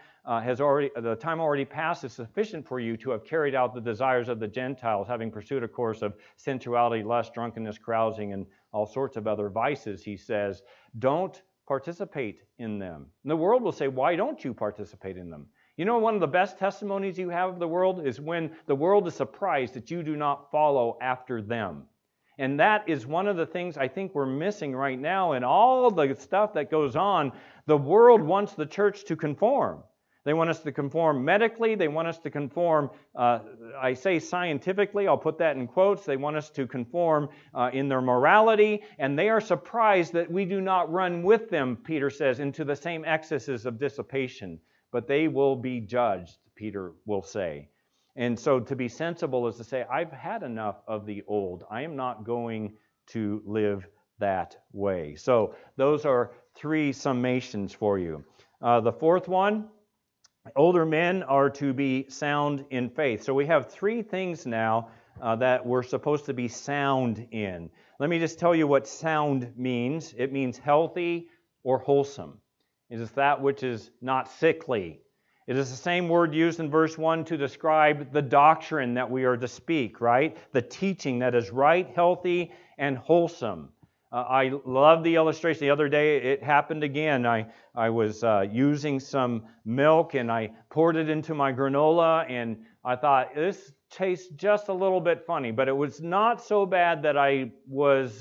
already past is sufficient for you to have carried out the desires of the Gentiles, having pursued a course of sensuality, lust, drunkenness, carousing, and all sorts of other vices. He says, don't participate in them. And the world will say, why don't you participate in them? You know, one of the best testimonies you have of the world is when the world is surprised that you do not follow after them. And that is one of the things I think we're missing right now in all the stuff that goes on. The world wants the church to conform. They want us to conform medically. They want us to conform, I say scientifically, I'll put that in quotes. They want us to conform in their morality. And they are surprised that we do not run with them, Peter says, into the same excesses of dissipation. But they will be judged, Peter will say. And so to be sensible is to say, I've had enough of the old. I am not going to live that way. So those are 3 summations for you. The fourth one, older men are to be sound in faith. So we have 3 things now that we're supposed to be sound in. Let me just tell you what sound means. It means healthy or wholesome. It is that which is not sickly. It is the same word used in verse 1 to describe the doctrine that we are to speak, right? The teaching that is right, healthy, and wholesome. I love the illustration. The other day it happened again. I was using some milk and I poured it into my granola and I thought, this tastes just a little bit funny, but it was not so bad that I was,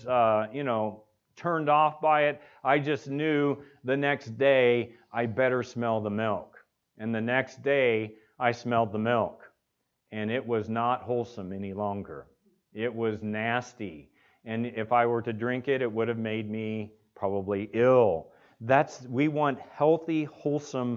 turned off by it. I just knew the next day I better smell the milk. And the next day, I smelled the milk, and it was not wholesome any longer. It was nasty, and if I were to drink it, it would have made me probably ill. We want healthy, wholesome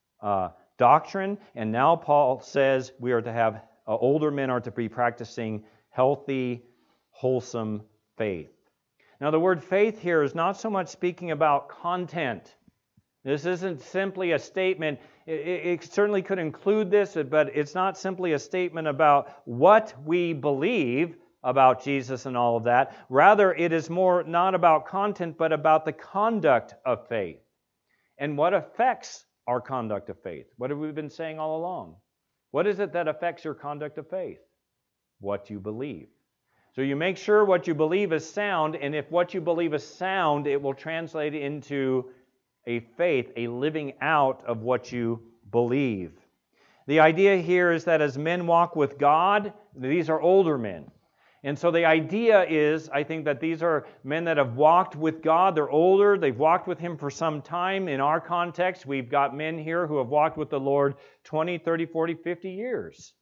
doctrine, and now Paul says we are to have, older men are to be practicing healthy, wholesome faith. Now, the word faith here is not so much speaking about content. This isn't simply a statement. It certainly could include this, but it's not simply a statement about what we believe about Jesus and all of that. Rather, it is more not about content, but about the conduct of faith. And what affects our conduct of faith? What have we been saying all along? What is it that affects your conduct of faith? What you believe. So you make sure what you believe is sound, and if what you believe is sound, it will translate into a faith, a living out of what you believe. The idea here is that as men walk with God, these are older men. And so the idea is, I think, that these are men that have walked with God. They're older. They've walked with Him for some time. In our context, we've got men here who have walked with the Lord 20, 30, 40, 50 years.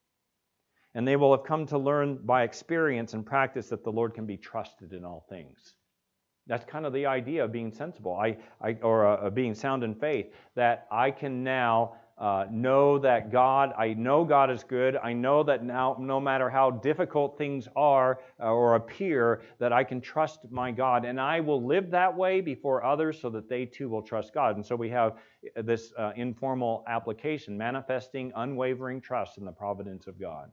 And they will have come to learn by experience and practice that the Lord can be trusted in all things. That's kind of the idea of being sensible, or being sound in faith, that I can now know that I know God is good. I know that now, no matter how difficult things are or appear, that I can trust my God. And I will live that way before others so that they too will trust God. And so we have this informal application, manifesting unwavering trust in the providence of God.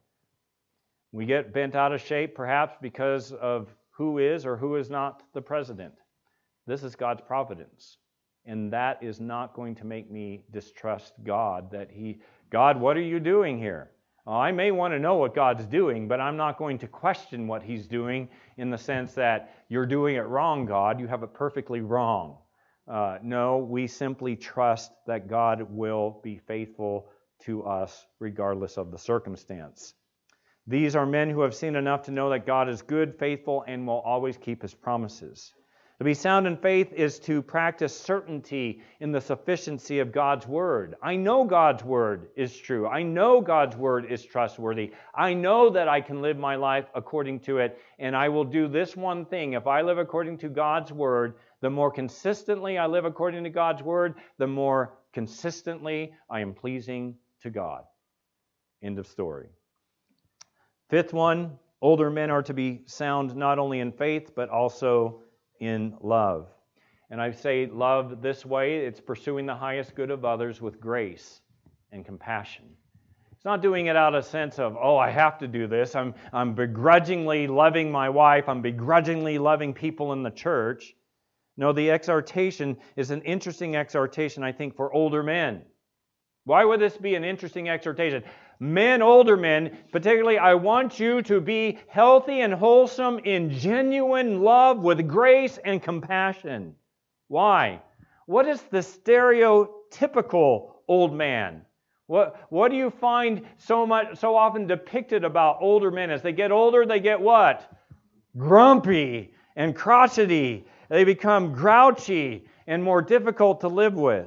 We get bent out of shape perhaps because of who is or who is not the president. This is God's providence. And that is not going to make me distrust God. God, what are you doing here? Well, I may want to know what God's doing, but I'm not going to question what He's doing in the sense that you're doing it wrong, God. You have it perfectly wrong. No, we simply trust that God will be faithful to us regardless of the circumstance. These are men who have seen enough to know that God is good, faithful, and will always keep His promises. To be sound in faith is to practice certainty in the sufficiency of God's Word. I know God's Word is true. I know God's Word is trustworthy. I know that I can live my life according to it, and I will do this one thing. If I live according to God's Word, the more consistently I live according to God's Word, the more consistently I am pleasing to God. End of story. Fifth one, older men are to be sound not only in faith, but also in love. And I say love this way, it's pursuing the highest good of others with grace and compassion. It's not doing it out of a sense of, oh, I have to do this. I'm begrudgingly loving my wife. I'm begrudgingly loving people in the church. No, the exhortation is an interesting exhortation, I think, for older men. Why would this be an interesting exhortation? Men, older men, particularly, I want you to be healthy and wholesome in genuine love with grace and compassion. Why? What is the stereotypical old man? What do you find so often depicted about older men? As they get older, they get what? Grumpy and crotchety. They become grouchy and more difficult to live with.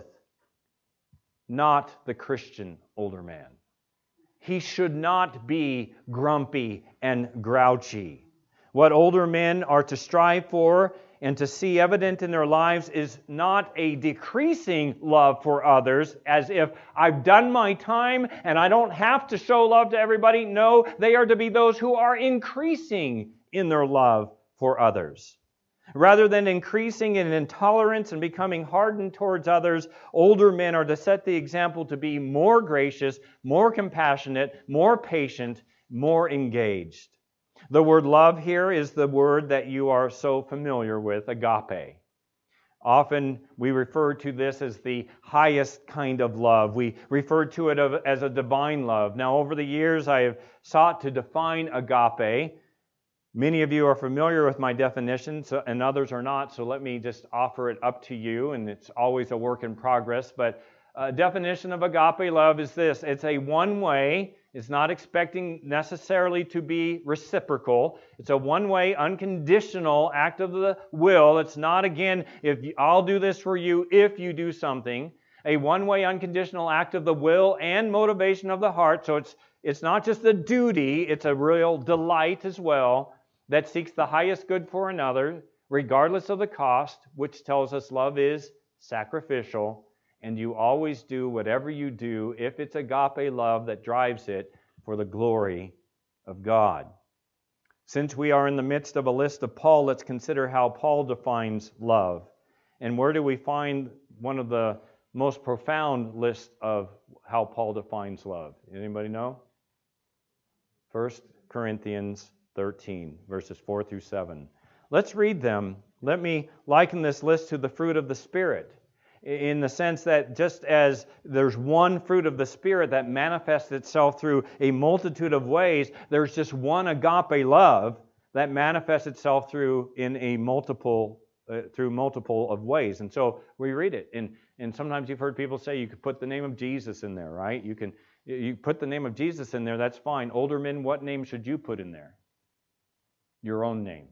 Not the Christian older man. He should not be grumpy and grouchy. What older men are to strive for and to see evident in their lives is not a decreasing love for others, as if I've done my time and I don't have to show love to everybody. No, they are to be those who are increasing in their love for others. Rather than increasing in intolerance and becoming hardened towards others, older men are to set the example to be more gracious, more compassionate, more patient, more engaged. The word love here is the word that you are so familiar with, agape. Often we refer to this as the highest kind of love. We refer to it as a divine love. Now, over the years, I have sought to define agape. Many of you are familiar with my definition, and others are not, so let me just offer it up to you, and it's always a work in progress. But a definition of agape love is this. It's a one-way. It's not expecting necessarily to be reciprocal. It's a one-way, unconditional act of the will. It's not, again, I'll do this for you if you do something. A one-way, unconditional act of the will and motivation of the heart. So it's not just a duty, it's a real delight as well that seeks the highest good for another, regardless of the cost, which tells us love is sacrificial. And you always do whatever you do, if it's agape love that drives it, for the glory of God. Since we are in the midst of a list of Paul, let's consider how Paul defines love. And where do we find one of the most profound lists of how Paul defines love? Anybody know? 1 Corinthians 13, verses 4 through 7. Let's read them. Let me liken this list to the fruit of the Spirit, in the sense that just as there's one fruit of the Spirit that manifests itself through a multitude of ways, there's just one agape love that manifests itself through multiple of ways. And so we read it. And sometimes you've heard people say you could put the name of Jesus in there, right? You put the name of Jesus in there, that's fine. Older men, what name should you put in there? Your own name.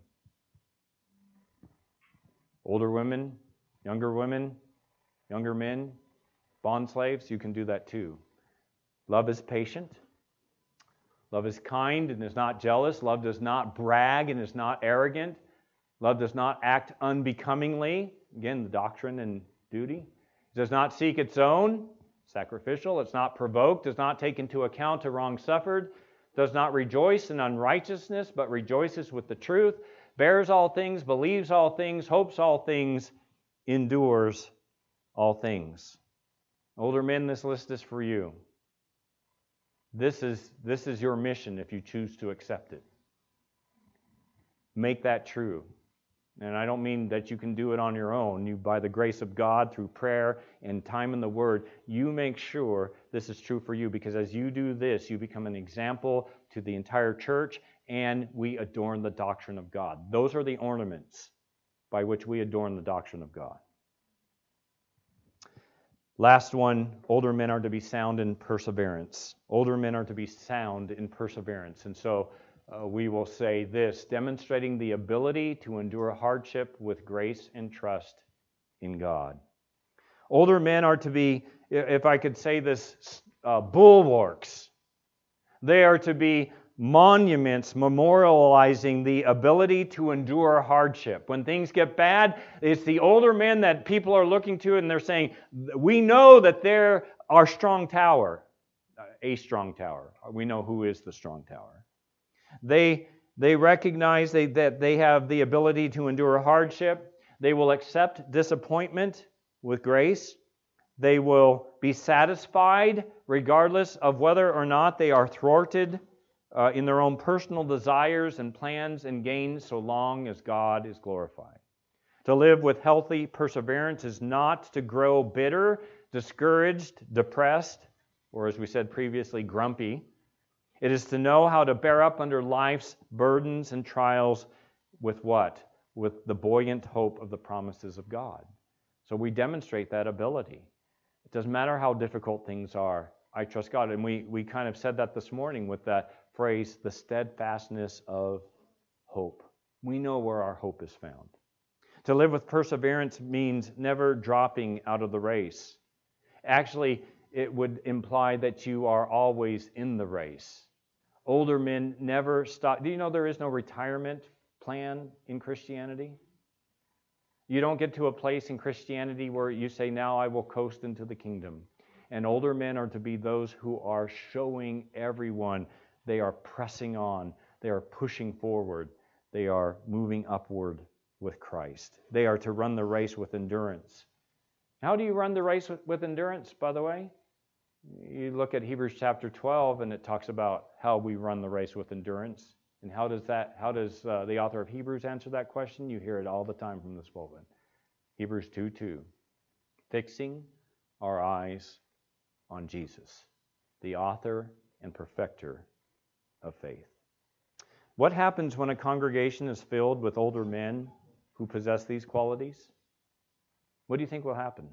Older women, younger men, bond slaves, you can do that too. Love is patient. Love is kind and is not jealous. Love does not brag and is not arrogant. Love does not act unbecomingly. Again, the doctrine and duty. It does not seek its own, sacrificial. It's not provoked, does not take into account a wrong suffered, does not rejoice in unrighteousness, but rejoices with the truth, bears all things, believes all things, hopes all things, endures all things. Older men, this list is for you. This is your mission if you choose to accept it. Make that true. And I don't mean that you can do it on your own. You, by the grace of God, through prayer and time in the Word, you make sure this is true for you, because as you do this, you become an example to the entire church, and we adorn the doctrine of God. Those are the ornaments by which we adorn the doctrine of God. Last one, older men are to be sound in perseverance. Older men are to be sound in perseverance. And so we will say this, demonstrating the ability to endure hardship with grace and trust in God. Older men are to be, if I could say this, bulwarks. They are to be monuments memorializing the ability to endure hardship. When things get bad, it's the older men that people are looking to and they're saying, we know that they're our strong tower. a strong tower. We know who is the strong tower. They recognize that they have the ability to endure hardship. They will accept disappointment with grace. They will be satisfied regardless of whether or not they are thwarted in their own personal desires and plans and gains, so long as God is glorified. To live with healthy perseverance is not to grow bitter, discouraged, depressed, or as we said previously, grumpy. It is to know how to bear up under life's burdens and trials with what? With the buoyant hope of the promises of God. So we demonstrate that ability. It doesn't matter how difficult things are. I trust God. And we kind of said that this morning with that phrase, the steadfastness of hope. We know where our hope is found. To live with perseverance means never dropping out of the race. Actually, it would imply that you are always in the race. Older men never stop. Do you know there is no retirement plan in Christianity? You don't get to a place in Christianity where you say, now I will coast into the kingdom. And older men are to be those who are showing everyone they are pressing on, they are pushing forward, they are moving upward with Christ. They are to run the race with endurance. How do you run the race with endurance, by the way? You look at Hebrews chapter 12, and it talks about how we run the race with endurance. And how does the author of Hebrews answer that question? You hear it all the time from this pulpit. Hebrews 2:2. Fixing our eyes on Jesus, the author and perfecter of faith. What happens when a congregation is filled with older men who possess these qualities? What do you think will happen?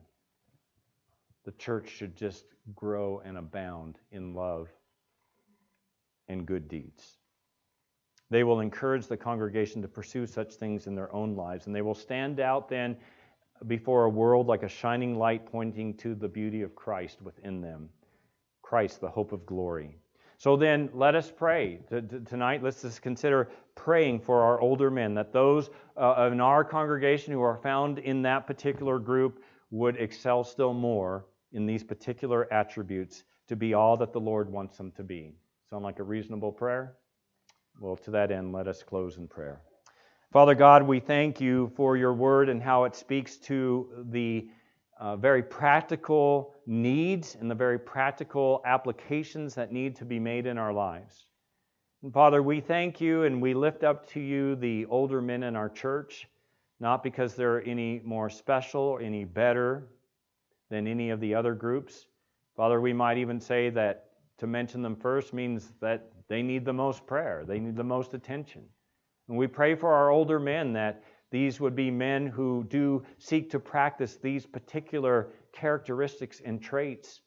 The church should just grow and abound in love and good deeds. They will encourage the congregation to pursue such things in their own lives, and they will stand out then before a world like a shining light pointing to the beauty of Christ within them. Christ, the hope of glory. So then, let us pray. Tonight, let's just consider praying for our older men, that those in our congregation who are found in that particular group would excel still more in these particular attributes to be all that the Lord wants them to be. Sound like a reasonable prayer? Well, to that end, let us close in prayer. Father God, we thank you for your word and how it speaks to the very practical needs and the very practical applications that need to be made in our lives. And Father, we thank you and we lift up to you the older men in our church, not because they're any more special or any better than any of the other groups. Father, we might even say that to mention them first means that they need the most prayer. They need the most attention. And we pray for our older men that these would be men who do seek to practice these particular characteristics and traits,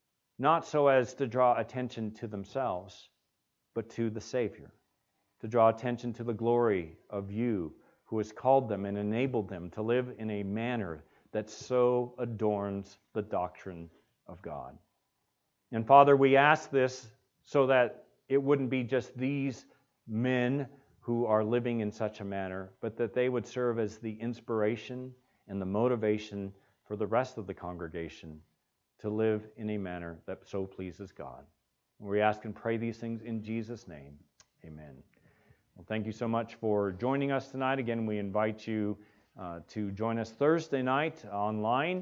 not so as to draw attention to themselves, but to the Savior, to draw attention to the glory of you who has called them and enabled them to live in a manner that so adorns the doctrine of God. And Father, we ask this so that it wouldn't be just these men who are living in such a manner, but that they would serve as the inspiration and the motivation for the rest of the congregation to live in a manner that so pleases God. And we ask and pray these things in Jesus' name. Amen. Well, thank you so much for joining us tonight. Again, we invite you to join us Thursday night online,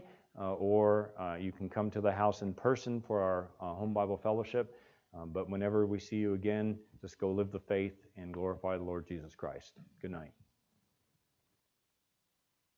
or you can come to the house in person for our Home Bible Fellowship. But whenever we see you again, just go live the faith and glorify the Lord Jesus Christ. Good night.